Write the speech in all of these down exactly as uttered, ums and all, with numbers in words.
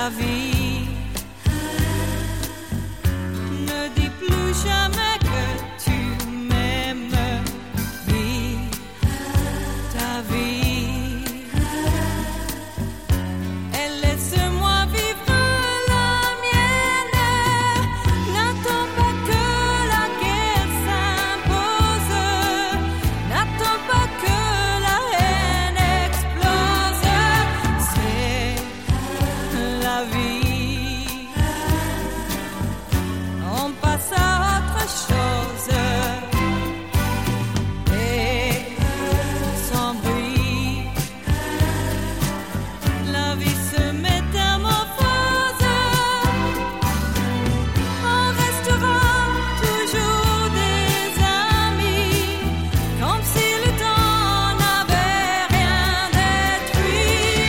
la vie. Ne dis plus jamais que tu m'aimes. Vis ta vie et laisse-moi vivre la mienne. N'attends pas que la guerre s'impose. N'attends pas que la haine explose. C'est la vie. On passe à autre chose. Et sans bruit, la vie se métamorphose. On restera toujours des amis, comme si le temps n'avait rien détruit.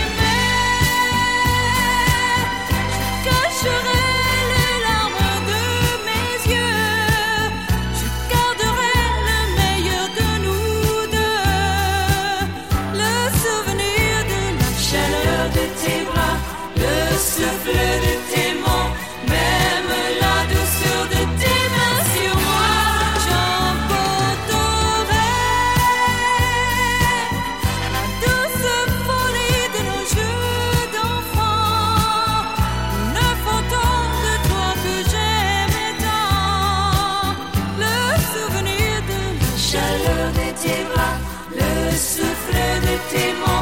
Mais je cacherai les larmes de mes yeux. Je garderai le meilleur de nous deux. Le souvenir de la chaleur de tes bras, le souffle de tes mots, même la douceur de tes mains sur moi. J'emporterai la douce folie de nos jeux d'enfants, une photo de toi que j'aimais tant. Le souvenir de la chaleur de tes bras, le souffle de tes mots.